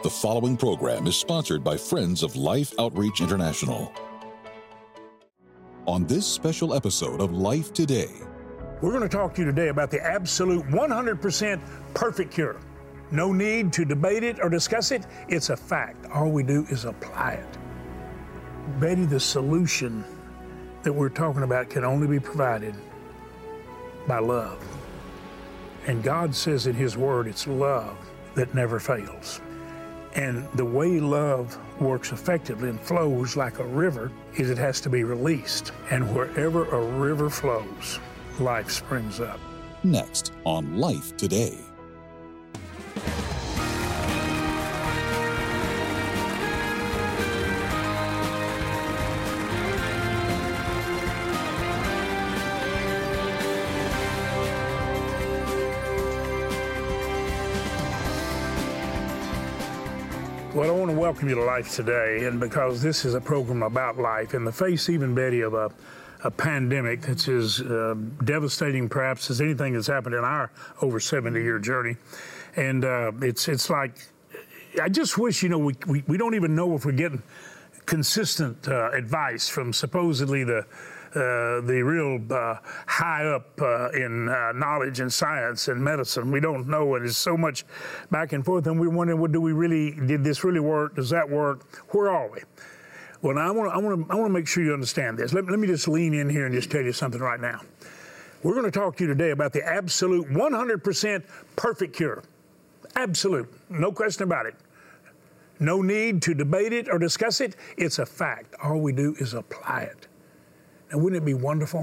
The following program is sponsored by Friends of Life Outreach International. On this special episode of Life Today, we're going to talk to you today about the absolute 100% perfect cure. No need to debate it or discuss it. It's a fact. All we do is apply it. Betty, the solution that we're talking about can only be provided by love. And God says in His Word, it's love that never fails. And the way love works effectively and flows like a river is it has to be released. And wherever a river flows, life springs up. Next on Life Today. Well, I want to welcome you to Life Today, and because this is a program about life, in the face, even, Betty, of a pandemic that's as devastating, perhaps, as anything that's happened in our over 70-year journey. And it's like, I just wish, we don't even know if we're getting consistent advice from supposedly the real high up in knowledge and science and medicine. We don't know, and it's so much back and forth, and we're wondering, did this really work? Does that work? Where are we? Well, I want to make sure you understand this. Let me just lean in here and just tell you something right now. We're going to talk to you today about the absolute 100% perfect cure. Absolute, no question about it. No need to debate it or discuss it. It's a fact. All we do is apply it. Now, wouldn't it be wonderful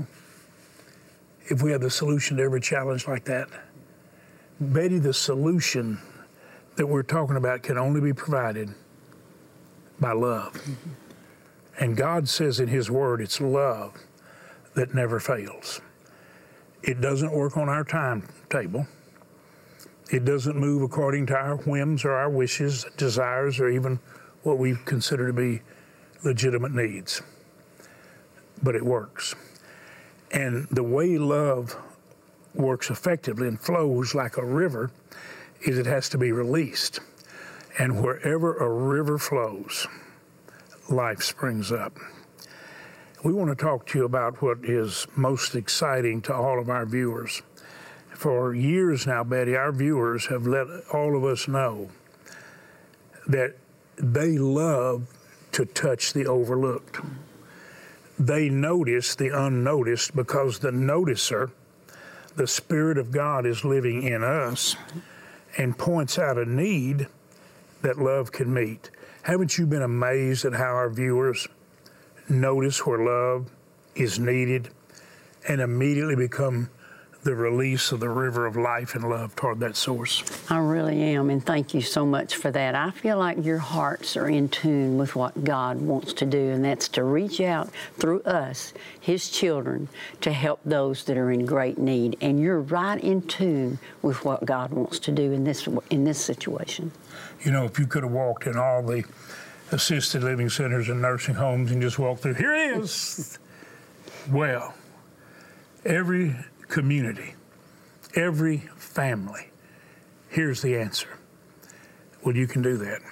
if we had the solution to every challenge like that? Betty, the solution that we're talking about can only be provided by love. Mm-hmm. And God says in His Word, it's love that never fails. It doesn't work on our timetable. It doesn't move according to our whims or our wishes, desires, or even what we consider to be legitimate needs. But it works. And the way love works effectively and flows like a river is it has to be released. And wherever a river flows, life springs up. We want to talk to you about what is most exciting to all of our viewers. For years now, Betty, our viewers have let all of us know that they love to touch the overlooked. They notice the unnoticed because the noticer, the Spirit of God, is living in us and points out a need that love can meet. Haven't you been amazed at how our viewers notice where love is needed and immediately become the release of the river of life and love toward that source? I really am, and thank you so much for that. I feel like your hearts are in tune with what God wants to do, and that's to reach out through us, His children, to help those that are in great need. And you're right in tune with what God wants to do in this situation. If you could have walked in all the assisted living centers and nursing homes and just walked through, here it is. Well, every community, every family, here's the answer. Well, you can do that.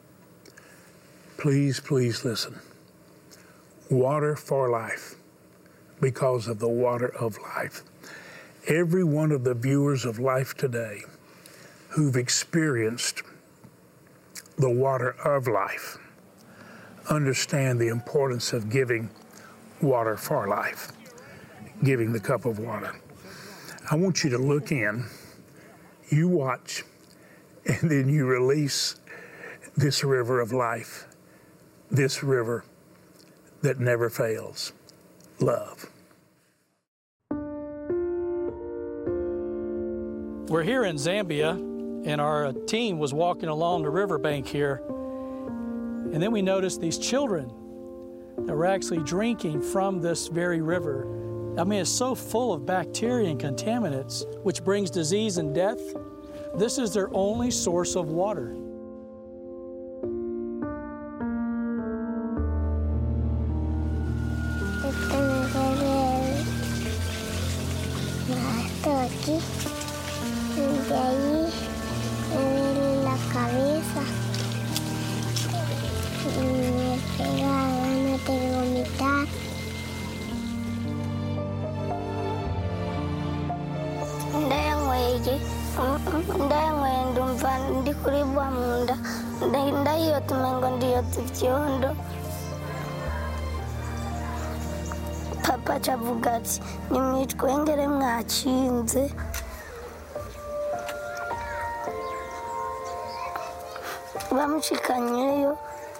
Please, please listen. Water for life, because of the water of life. Every one of the viewers of Life Today who've experienced the water of life understand the importance of giving water for life. Giving the cup of water. I want you to look in, you watch, and then you release this river of life, this river that never fails, love. We're here in Zambia, and our team was walking along the riverbank here, and then we noticed these children that were actually drinking from this very river. I mean, it's so full of bacteria and contaminants, which brings disease and death. This is their only source of water. De ahí me duele la cabeza kuribwa munda ndayiyota umengo ndiyota ivyondo. Papa acavuga ati nimwitwengere mwacinze. Bamushikanyeyo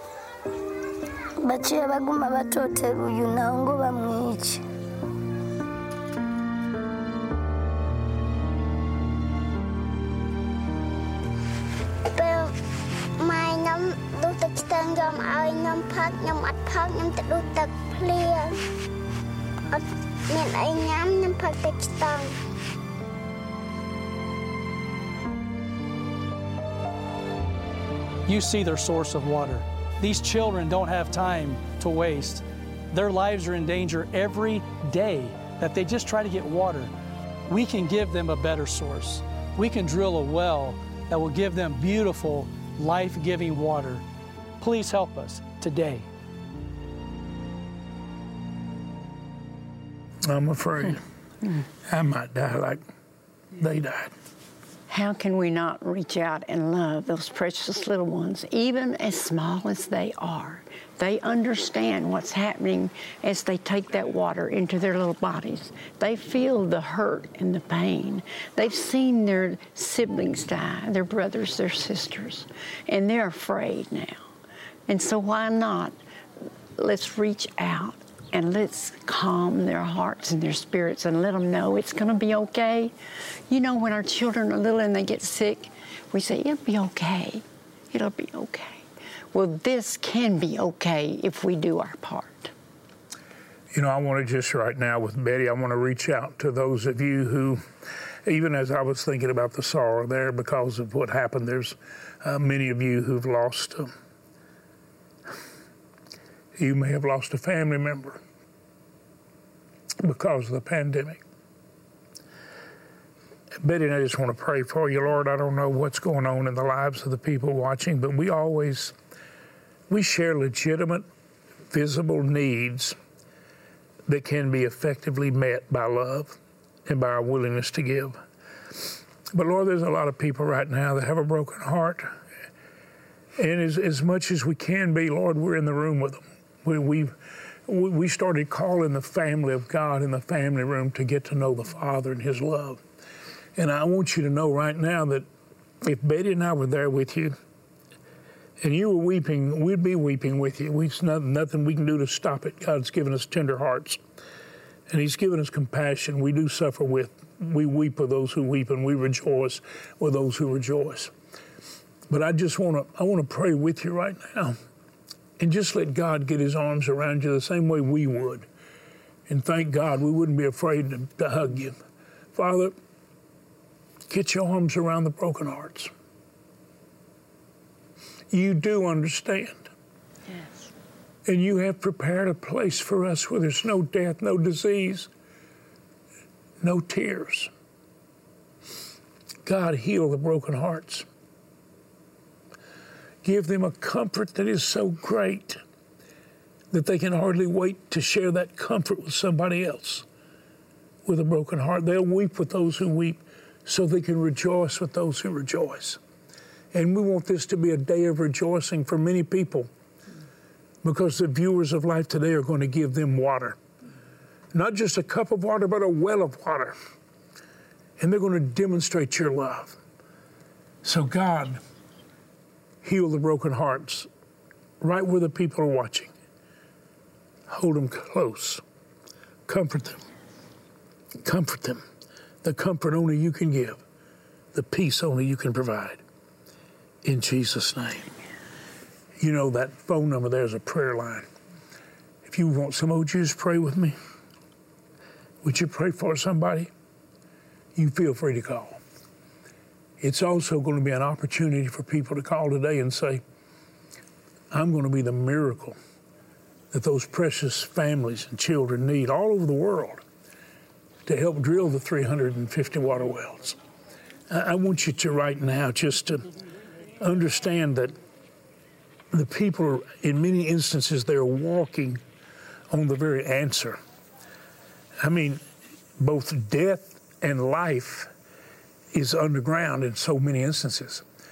baciye baguma batotera uyu nawe ngo bamwice. Mai nhóm đútទឹកស្ទឹងយកមកឲ្យខ្ញុំផឹកខ្ញុំអត់ផឹកខ្ញុំទៅដួសទឹកភ្លាមអត់មានអីញ៉ាំខ្ញុំផឹកទឹកស្ទឹង. You see their source of water. These children don't have time to waste. Their lives are in danger every day that they just try to get water. We can give them a better source. We can drill a well that will give them beautiful, life-giving water. Please help us today. I'm afraid I might die like they died. How can we not reach out and love those precious little ones, even as small as they are? They understand what's happening as they take that water into their little bodies. They feel the hurt and the pain. They've seen their siblings die, their brothers, their sisters, and they're afraid now. And so why not? Let's reach out and let's calm their hearts and their spirits and let them know it's going to be okay. You know, when our children are little and they get sick, we say, it'll be okay. It'll be okay. Well, this can be okay if we do our part. You know, I want to just right now with Betty, I want to reach out to those of you who, even as I was thinking about the sorrow there because of what happened, there's many of you who've lost, you may have lost a family member because of the pandemic. Betty and I just want to pray for you, Lord. I don't know what's going on in the lives of the people watching, but we share legitimate, visible needs that can be effectively met by love and by our willingness to give. But Lord, there's a lot of people right now that have a broken heart. And as much as we can be, Lord, we're in the room with them. We started calling the family of God in the family room to get to know the Father and His love. And I want you to know right now that if Betty and I were there with you and you were weeping, we'd be weeping with you. There's nothing we can do to stop it. God's given us tender hearts and He's given us compassion. We do suffer with. We weep with those who weep and we rejoice with those who rejoice. But I want to pray with you right now. And just let God get His arms around you the same way we would. And thank God we wouldn't be afraid to hug you. Father, get your arms around the broken hearts. You do understand. Yes. And you have prepared a place for us where there's no death, no disease, no tears. God, heal the broken hearts. Give them a comfort that is so great that they can hardly wait to share that comfort with somebody else with a broken heart. They'll weep with those who weep so they can rejoice with those who rejoice. And we want this to be a day of rejoicing for many people because the viewers of Life Today are going to give them water. Not just a cup of water, but a well of water. And they're going to demonstrate your love. So God, heal the broken hearts right where the people are watching. Hold them close. Comfort them. Comfort them. The comfort only you can give. The peace only you can provide. In Jesus' name. You know that phone number there is a prayer line. If you want some of you to pray with me, would you pray for somebody? You feel free to call. It's also going to be an opportunity for people to call today and say, I'm going to be the miracle that those precious families and children need all over the world to help drill the 350 water wells. I want you to right now just to understand that the people, in many instances, they're walking on the very answer. I mean, both death and life is underground in so many instances.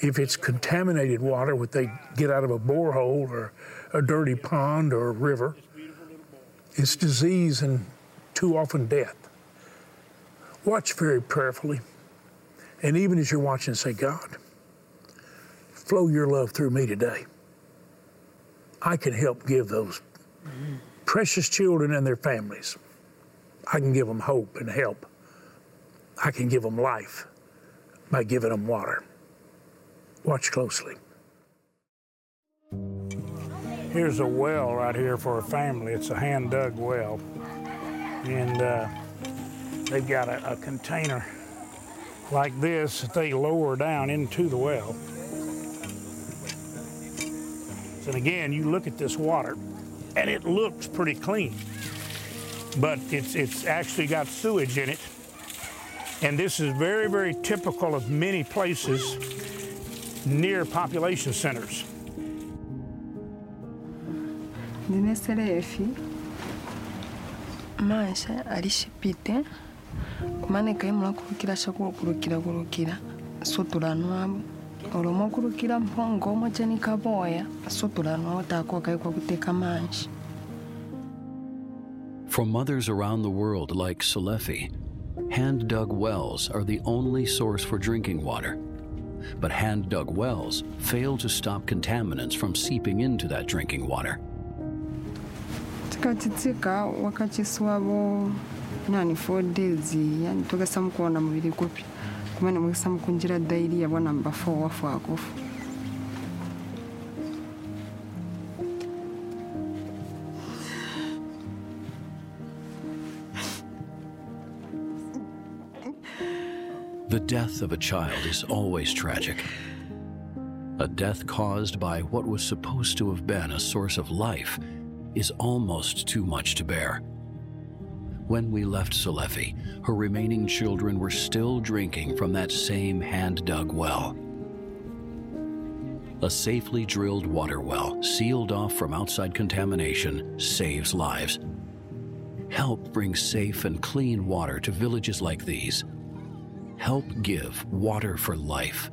if it's contaminated water, what they get out of a borehole or a dirty pond or a river, it's disease and too often death. Watch very prayerfully. And even as you're watching, say, God, flow your love through me today. I can help give those precious children and their families. I can give them hope and help. I can give them life by giving them water. Watch closely. Here's a well right here for a family. It's a hand-dug well. And they've got a container like this that they lower down into the well. And again, you look at this water, and it looks pretty clean, but it's actually got sewage in it. And this is very, very typical of many places near population centers. Maisha alishipite kumane kaimula kurukira shakuru kurukira sotulanwa olomo kurukira mpongo mochani kaboya sotulanwa otakwa kaikwa kuteka manji. For mothers around the world like Selefi, hand-dug wells are the only source for drinking water. But hand-dug wells fail to stop contaminants from seeping into that drinking water. Tikatika wakati swabo nani 4 days yani tugasa mkuona mubiri kopi kumana mugasa mkunjira daily ya bwana number 4 wafu akofu. The death of a child is always tragic. A death caused by what was supposed to have been a source of life is almost too much to bear. When we left Selefi, her remaining children were still drinking from that same hand-dug well. A safely drilled water well, sealed off from outside contamination, saves lives. Help bring safe and clean water to villages like these. Help give water for life.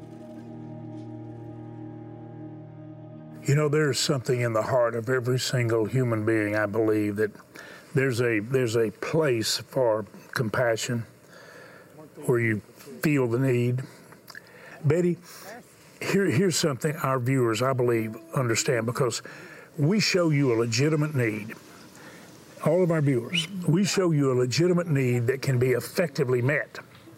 You know, there's something in the heart of every single human being, I believe, that there's a place for compassion where you feel the need. Betty, here's something our viewers, I believe, understand, because we show you a legitimate need. All of our viewers, we show you a legitimate need that can be effectively met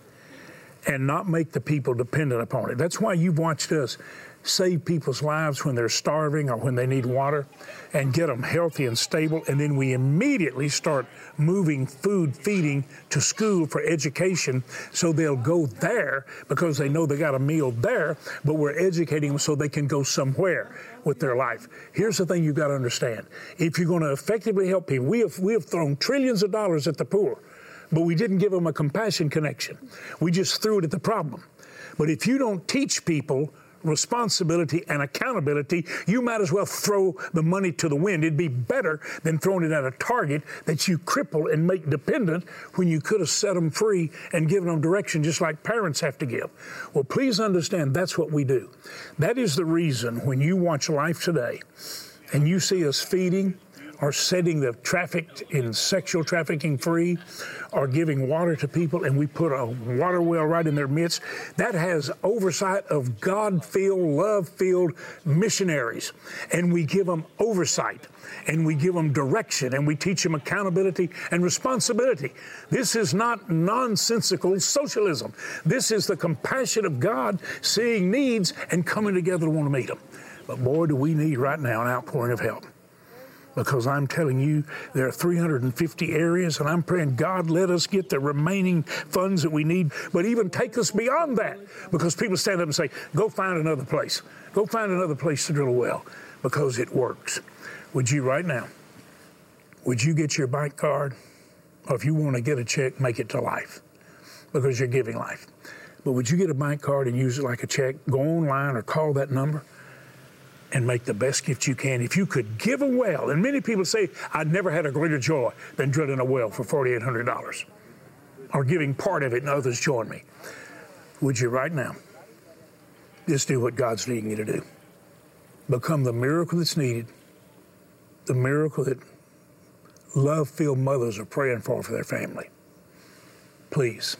and not make the people dependent upon it. That's why you've watched us save people's lives when they're starving or when they need water and get them healthy and stable. And then we immediately start moving food feeding to school for education so they'll go there because they know they got a meal there, but we're educating them so they can go somewhere with their life. Here's the thing you've got to understand. If you're going to effectively help people, we have thrown trillions of dollars at the poor, but we didn't give them a compassion connection. We just threw it at the problem. But if you don't teach people responsibility and accountability, you might as well throw the money to the wind. It'd be better than throwing it at a target that you cripple and make dependent when you could have set them free and given them direction just like parents have to give. Well, please understand that's what we do. That is the reason when you watch Life Today and you see us feeding or setting the trafficked in sexual trafficking free, or giving water to people, and we put a water well right in their midst, that has oversight of God-filled, love-filled missionaries. And we give them oversight, and we give them direction, and we teach them accountability and responsibility. This is not nonsensical socialism. This is the compassion of God seeing needs and coming together to want to meet them. But boy, do we need right now an outpouring of help. Because I'm telling you, there are 350 areas, and I'm praying, God, let us get the remaining funds that we need, but even take us beyond that. Because people stand up and say, go find another place. Go find another place to drill a well, because it works. Would you right now, would you get your bank card? Or if you want to get a check, make it to Life, because you're giving life. But would you get a bank card and use it like a check? Go online or call that number and make the best gift you can. If you could give a well, and many people say, I'd never had a greater joy than drilling a well for $4,800 or giving part of it and others join me. Would you right now Just do what God's leading you to do. Become the miracle that's needed, the miracle that love-filled mothers are praying for their family. Please.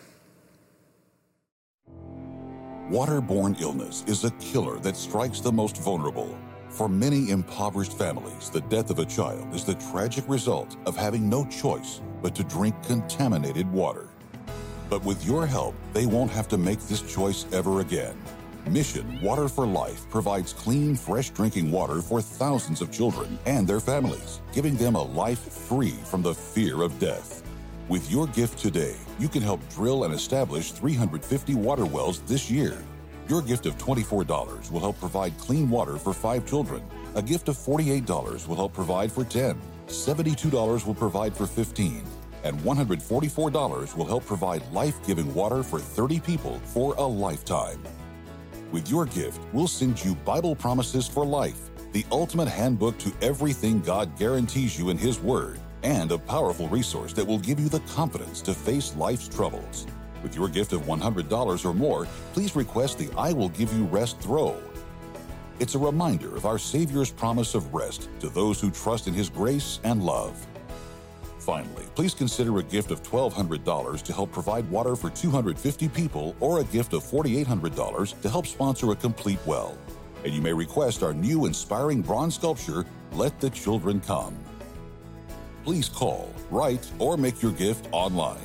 Waterborne illness is a killer that strikes the most vulnerable. For many impoverished families, the death of a child is the tragic result of having no choice but to drink contaminated water. But with your help, they won't have to make this choice ever again. Mission Water for Life provides clean, fresh drinking water for thousands of children and their families, giving them a life free from the fear of death. With your gift today, you can help drill and establish 350 water wells this year. Your gift of $24 will help provide clean water for 5 children. A gift of $48 will help provide for 10. $72 will provide for 15. And $144 will help provide life-giving water for 30 people for a lifetime. With your gift, we'll send you Bible Promises for Life, the ultimate handbook to everything God guarantees you in His Word, and a powerful resource that will give you the confidence to face life's troubles. With your gift of $100 or more, please request the I Will Give You Rest throw. It's a reminder of our Savior's promise of rest to those who trust in His grace and love. Finally, please consider a gift of $1,200 to help provide water for 250 people, or a gift of $4,800 to help sponsor a complete well. And you may request our new inspiring bronze sculpture, Let the Children Come. Please call, write, or make your gift online.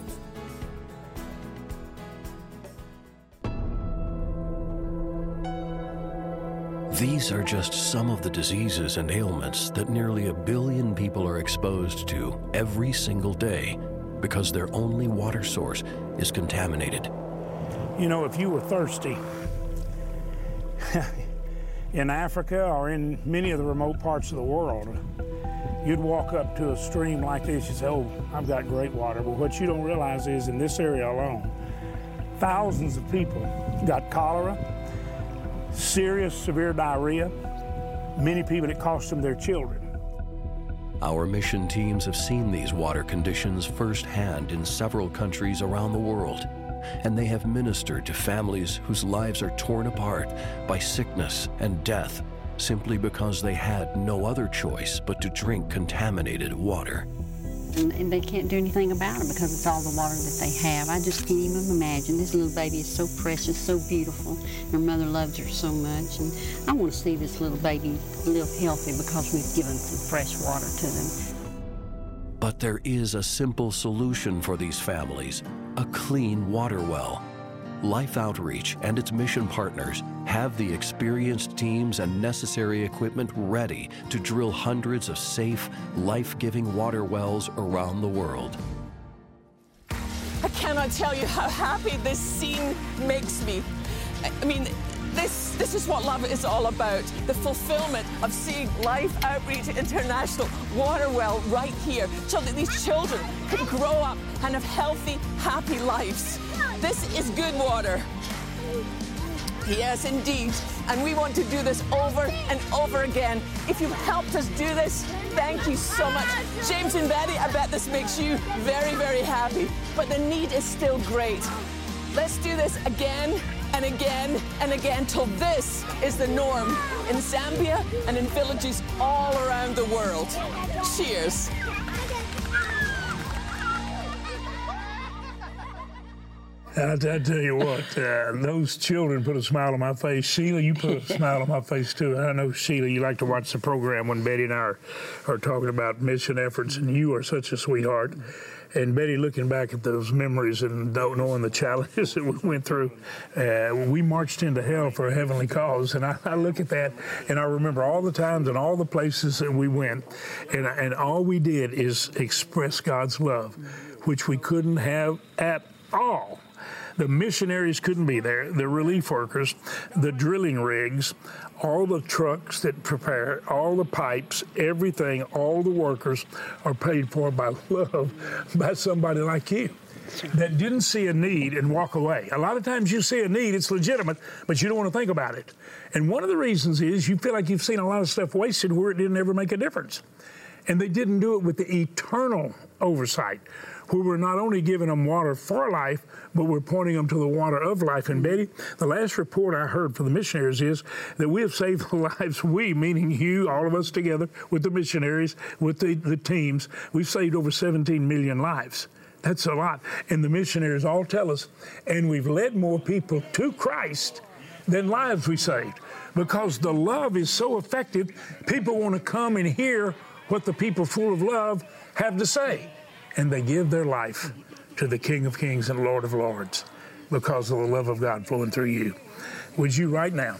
These are just some of the diseases and ailments that nearly 1 billion people are exposed to every single day because their only water source is contaminated. You know, if you were thirsty in Africa or in many of the remote parts of the world, you'd walk up to a stream like this, you'd say, oh, I've got great water. But what you don't realize is in this area alone, thousands of people got cholera, serious, severe diarrhea. Many people, it cost them their children. Our mission teams have seen these water conditions firsthand in several countries around the world, and they have ministered to families whose lives are torn apart by sickness and death simply because they had no other choice but to drink contaminated water. And they can't do anything about it because it's all the water that they have. I just can't even imagine. This little baby is so precious, so beautiful. Her mother loves her so much. And I want to see this little baby live healthy because we've given some fresh water to them. But there is a simple solution for these families: a clean water well. Life Outreach and its mission partners have the experienced teams and necessary equipment ready to drill hundreds of safe, life-giving water wells around the world. I cannot tell you how happy this scene makes me. I mean, this is what love is all about. The fulfillment of seeing Life Outreach International water well right here so that these children can grow up and have healthy, happy lives. This is good water. Yes, indeed. And we want to do this over and over again. If you've helped us do this, thank you so much. James and Betty, I bet this makes you very, very happy. But the need is still great. Let's do this again and again and again till this is the norm in Zambia and in villages all around the world. Cheers. I tell you what, those children put a smile on my face. Sheila, you put a smile on my face too. I know, Sheila, you like to watch the program when Betty and I are talking about mission efforts, and you are such a sweetheart. And Betty, looking back at those memories and knowing the challenges that we went through, we marched into hell for a heavenly cause. And I look at that, and I remember all the times and all the places that we went, and all we did is express God's love, which we couldn't have at all. The missionaries couldn't be there, the relief workers, the drilling rigs, all the trucks that prepare, all the pipes, everything, all the workers are paid for by love, by somebody like you that didn't see a need and walk away. A lot of times you see a need, it's legitimate, but you don't want to think about it. And one of the reasons is you feel like you've seen a lot of stuff wasted where it didn't ever make a difference. And they didn't do it with the eternal oversight, where we're not only giving them water for life, but we're pointing them to the water of life. And Betty, the last report I heard from the missionaries is that we have saved the lives, we, meaning you, all of us together with the missionaries, with the teams, we've saved over 17 million lives. That's a lot. And the missionaries all tell us, and we've led more people to Christ than lives we saved. Because the love is so effective, people want to come and hear what the people full of love have to say. And they give their life to the King of Kings and Lord of Lords because of the love of God flowing through you. Would you right now,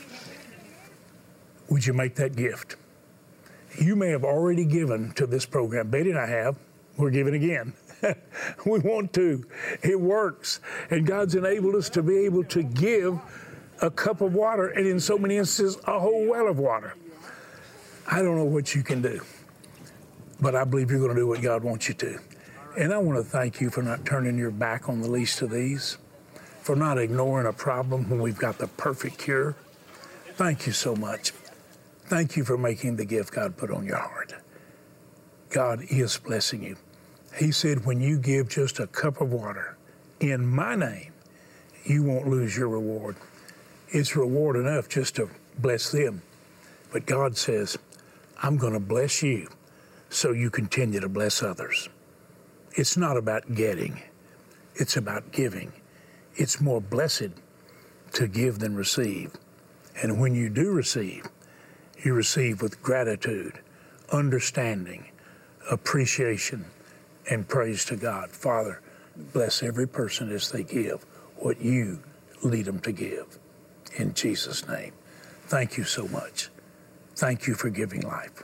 would you make that gift? You may have already given to this program. Betty and I have. We're giving again. We want to. It works. And God's enabled us to be able to give a cup of water, and in so many instances, a whole well of water. I don't know what you can do, but I believe you're going to do what God wants you to. And I want to thank you for not turning your back on the least of these, for not ignoring a problem when we've got the perfect cure. Thank you so much. Thank you for making the gift God put on your heart. God is blessing you. He said, when you give just a cup of water in my name, you won't lose your reward. It's reward enough just to bless them. But God says, I'm going to bless you so you continue to bless others. It's not about getting. It's about giving. It's more blessed to give than receive. And when you do receive, you receive with gratitude, understanding, appreciation, and praise to God. Father, bless every person as they give what you lead them to give. In Jesus' name, thank you so much. Thank you for giving life.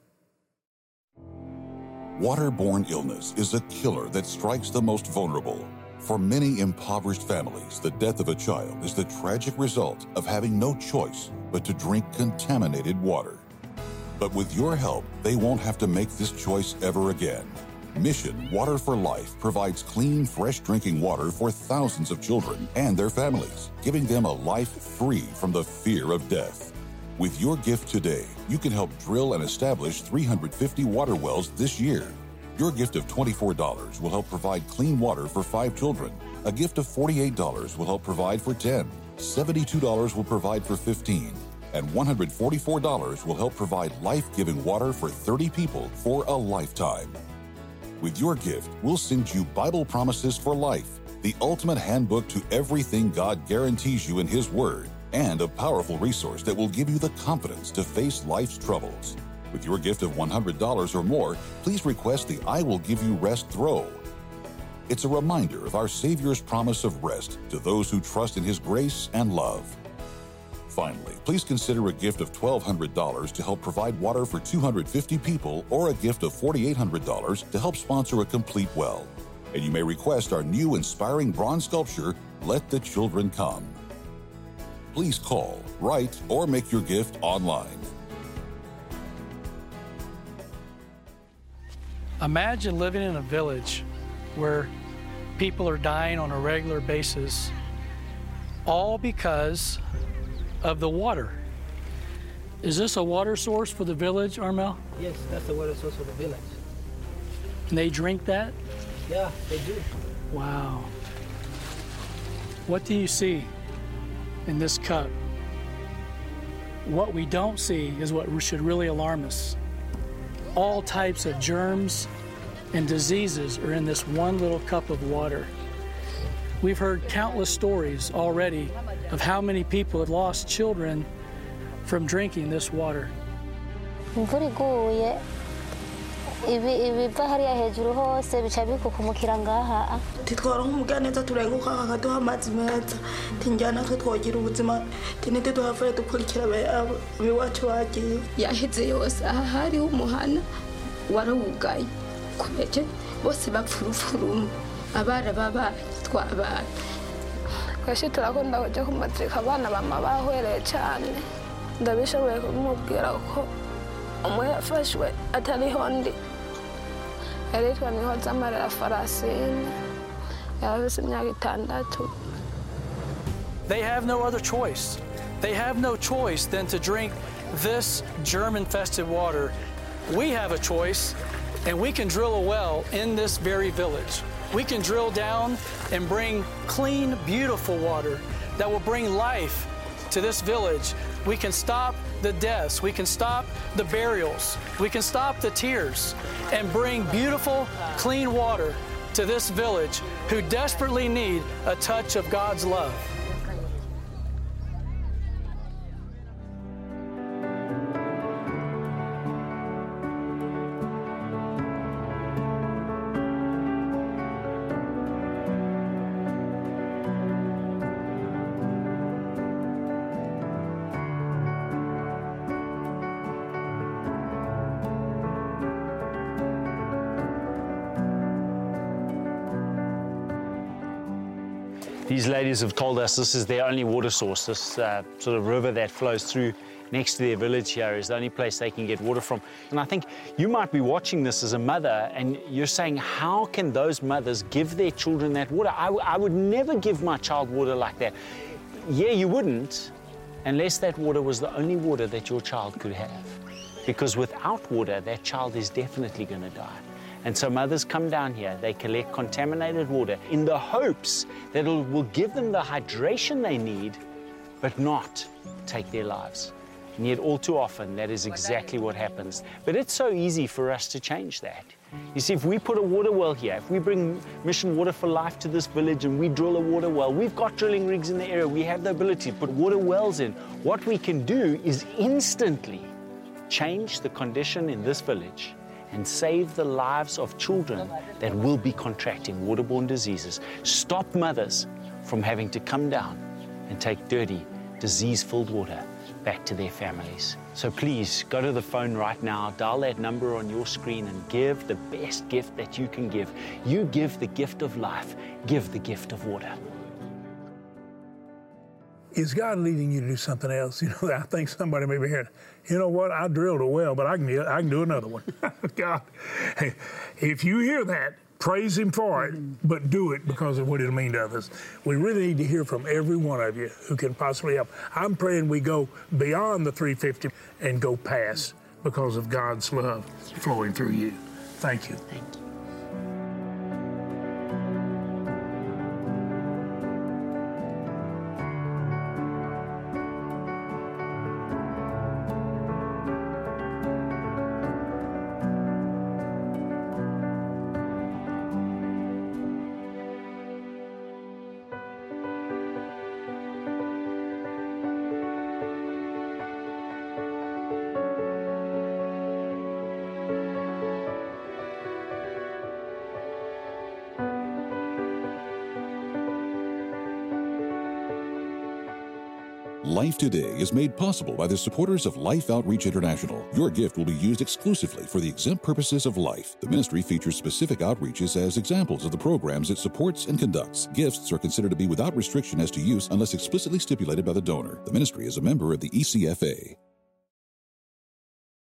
Waterborne illness is a killer that strikes the most vulnerable. For many impoverished families, the death of a child is the tragic result of having no choice but to drink contaminated water. But with your help, they won't have to make this choice ever again. Mission Water for Life provides clean, fresh drinking water for thousands of children and their families, giving them a life free from the fear of death. With your gift today, you can help drill and establish 350 water wells this year. Your gift of $24 will help provide clean water for 5 children. A gift of $48 will help provide for 10. $72 will provide for 15. And $144 will help provide life-giving water for 30 people for a lifetime. With your gift, we'll send you Bible Promises for Life, the ultimate handbook to everything God guarantees you in His Word, and a powerful resource that will give you the confidence to face life's troubles. With your gift of $100 or more, please request the I Will Give You Rest throw. It's a reminder of our Savior's promise of rest to those who trust in His grace and love. Finally, please consider a gift of $1,200 to help provide water for 250 people, or a gift of $4,800 to help sponsor a complete well. And you may request our new inspiring bronze sculpture, Let the Children Come. Please call, write, or make your gift online. Imagine living in a village where people are dying on a regular basis, all because of the water. Is this a water source for the village, Armel? Yes, that's the water source for the village. And they drink that? Yeah, they do. Wow. What do you see in this cup? What we don't see is what should really alarm us. All types of germs and diseases are in this one little cup of water. We've heard countless stories already of how many people have lost children from drinking this water. Imvura iguye ibiva hariya hejuru hose bica bikukumukira ngaha. Titwara nk'umuganeza turenguka akaduha amazi meza tinjyana twe twogira ubuzima tinete tuhafare dukurikira abiwacu bagiye. Yaheze yose aha hariho umuhana warawugaye kubera bose bapfurufuru abana babaye twabaye. Twese turakunda kujya ku matrika abana bama bahwereye cyane ndabishoboye kumubwira ko umwe yafashwe atariho ndi yaritwa Nihoza Amarira Farasine yarafise imyaka 6. They have no other choice. They have no choice than to drink this germ-infested water. We have a choice. And we can drill a well in this very village. We can drill down and bring clean, beautiful water that will bring life to this village. We can stop the deaths. We can stop the burials. We can stop the tears and bring beautiful, clean water to this village who desperately need a touch of God's love. These ladies have told us this is their only water source. This sort of river that flows through next to their village here is the only place they can get water from. And I think you might be watching this as a mother and you're saying, how can those mothers give their children that water? I would never give my child water like that. Yeah, you wouldn't, unless that water was the only water that your child could have. Because without water, that child is definitely going to die. And so mothers come down here, they collect contaminated water in the hopes that it will give them the hydration they need, but not take their lives. And yet all too often, that is exactly what happens. But it's so easy for us to change that. You see, if we put a water well here, if we bring Mission Water for Life to this village and we drill a water well, we've got drilling rigs in the area, we have the ability to put water wells in. What we can do is instantly change the condition in this village and save the lives of children that will be contracting waterborne diseases. Stop mothers from having to come down and take dirty, disease-filled water back to their families. So please, go to the phone right now, dial that number on your screen and give the best gift that you can give. You give the gift of life, give the gift of water. Is God leading you to do something else? You know, I think somebody may be hearing, you know what, I drilled a well, but I can do another one. God, hey, if you hear that, praise Him for it, but do it because of what it'll mean to others. We really need to hear from every one of you who can possibly help. I'm praying we go beyond the 350 and go past because of God's love flowing through you. Thank you. Thank you. Life Today is made possible by the supporters of Life Outreach International. Your gift will be used exclusively for the exempt purposes of life. The ministry features specific outreaches as examples of the programs it supports and conducts. Gifts are considered to be without restriction as to use unless explicitly stipulated by the donor. The ministry is a member of the ECFA.